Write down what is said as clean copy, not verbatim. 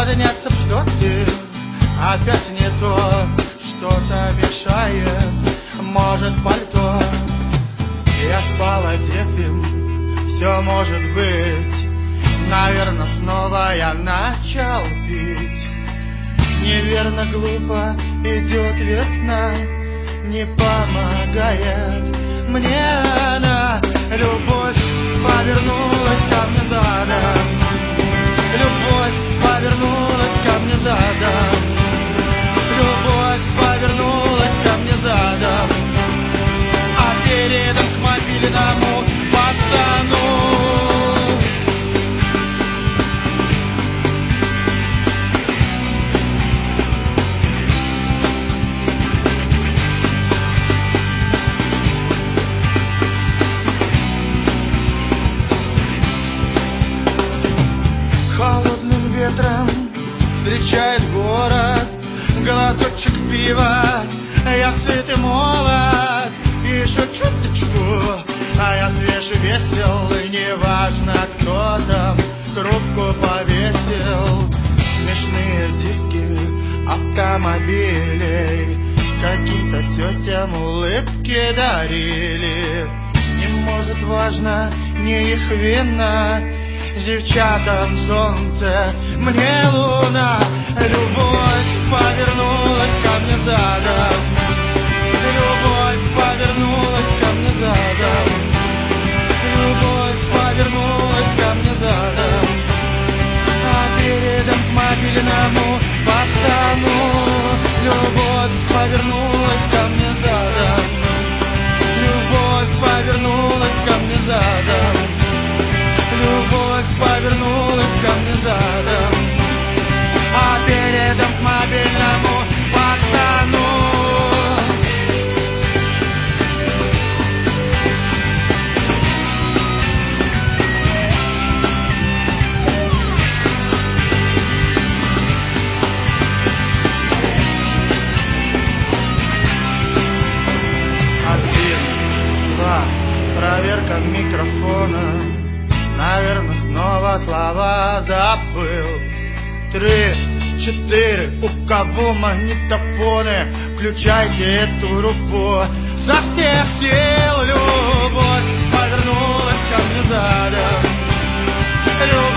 подняться, что ты опять не то, что-то мешает, может, пальто. Я спал одетым, все может быть. Наверно, снова я начал пить. Неверно, глупо идет весна, не помогает мне она. Любовь повернулась ко мне задом, любовь повернулась ко мне задом, любовь повернулась ко мне задом, а передом к мобильному пацану. Холодным ветром встречает город, глоточек пива, я сыт и молод, еще чуточку, а я свеж и весел, и неважно, кто там трубку повесил. Смешные диски автомобилей каким-то тетям улыбки дарили. Не может важно не их вина, девчатам солнце, мне луна. Любовь повернулась ко мне задом, любовь повернулась ко мне задом, любовь повернулась ко мне задом, а передом к мобильному пацану. Любовь повернулась ко мне задом, любовь повернулась ко мне задом, любовь повернулась ко мне задом, а передом к мобильному пацану. Один, два, проверка микрофона. Наверно, снова слова забыл. 3, 4, у кого магнитофоны, включайте эту группу со всех сил. Любовь повернулась ко мне задом,